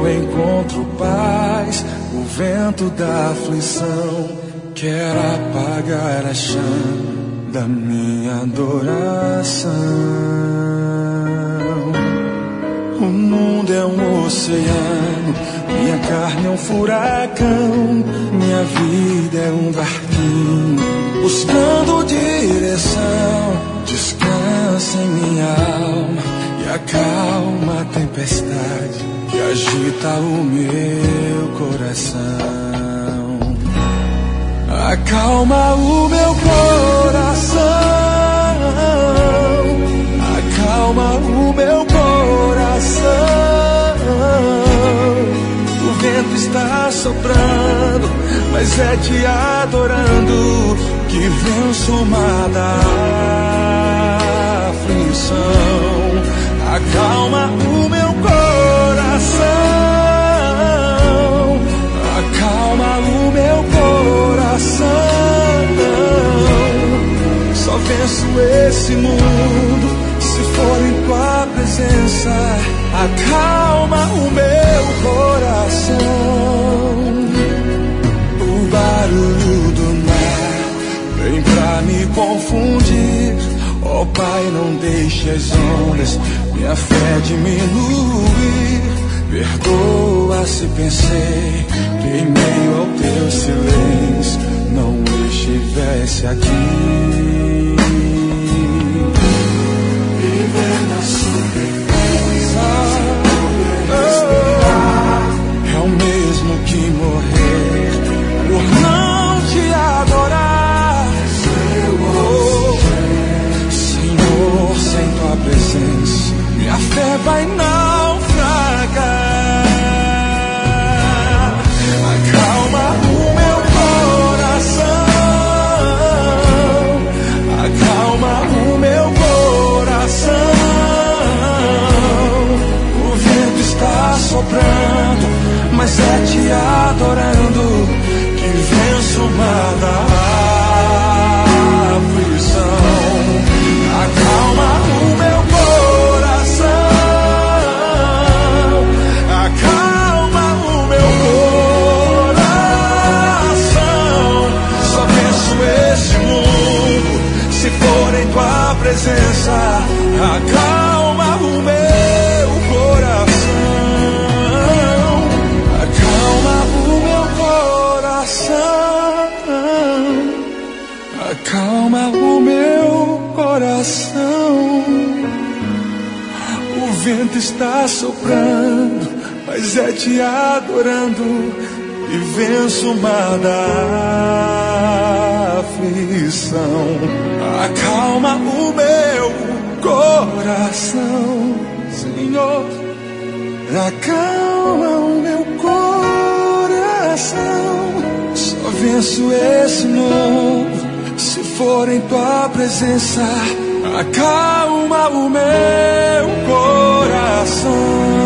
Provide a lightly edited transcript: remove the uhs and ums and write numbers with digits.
não encontro paz, o vento da aflição quer apagar a chama da minha adoração. O mundo é um oceano, minha carne é um furacão, minha vida é um barquinho buscando direção. Descansa em minha alma e acalma a tempestade que agita o meu coração. Acalma o meu coração, acalma o meu coração. O vento está soprando, mas é te adorando que venço uma da aflição. Acalma o meu coração, acalma o meu coração. Só venço esse mundo se for em tua presença. Acalma o meu coração. O barulho do mar vem pra me confundir. Ó Pai, não deixe as ondas minha fé diminuir. Perdoa se pensei que em meio ao teu silêncio não estivesse aqui. Viver na sobrevivência, é o mesmo que morrer por não te adorar. Senhor, sem tua presença minha fé vai naufragar. Acalma o meu coração, acalma o meu coração. O vento está soprando, mas é te adorando que venço uma da aflição. Acalma o meu coração, acalma o meu coração. Só venço esse mundo se for em tua presença. Acalma o meu coração, acalma o meu coração, acalma o meu coração. O vento está soprando, mas é te adorando e venço uma da aflição. Acalma o meu coração, Senhor. Acalma o meu coração. Só venço esse mundo se for em tua presença. Acalma o meu coração.